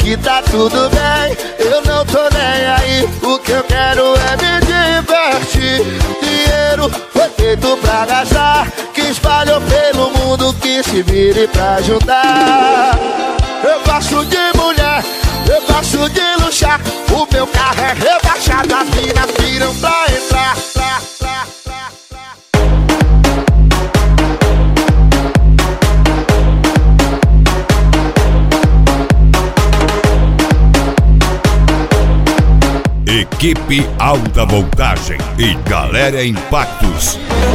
que tá tudo bem. Eu não tô nem aí, o que eu quero é me divertir. Dinheiro foi feito pra gastar, que espalhou pelo mundo, que se vire pra ajudar. Eu gosto de mulher, eu gosto de luxar. O meu carro é rebaixado, as minas viram pra entrar. Equipe Alta Voltagem e Galera Impactos.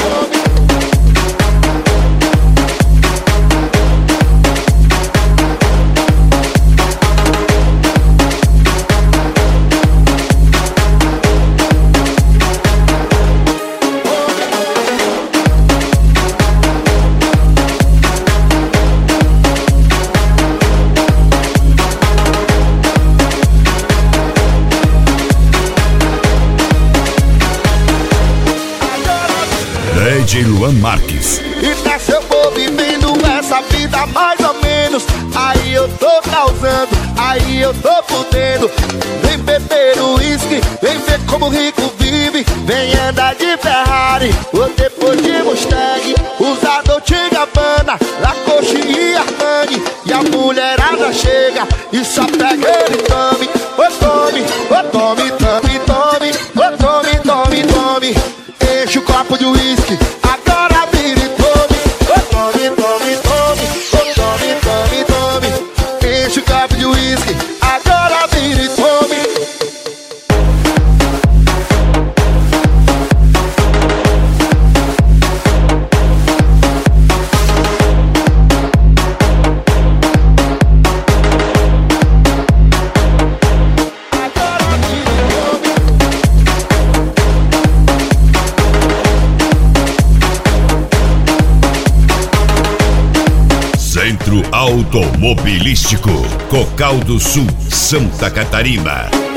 DJ Luan Marques. E nessa eu vou vivendo essa vida mais ou menos. Aí eu tô causando, aí eu tô fudendo. Vem beber uísque, vem ver como o rico vive. Vem andar de Ferrari, ou depois de Mustang. Usar Dolce & Gabbana, Lacoste e Armani. E a mulherada chega e só pega ele, tome. Ô tome, ô tome, tome, tome. Ô tome, tome, tome. Enche o copo de uísque, agora vira e tome. Ô tome, tome, tome. Ô tome, tome, tome. Enche o copo de uísque, agora vira e tome. Centro Automobilístico, Cocal do Sul, Santa Catarina.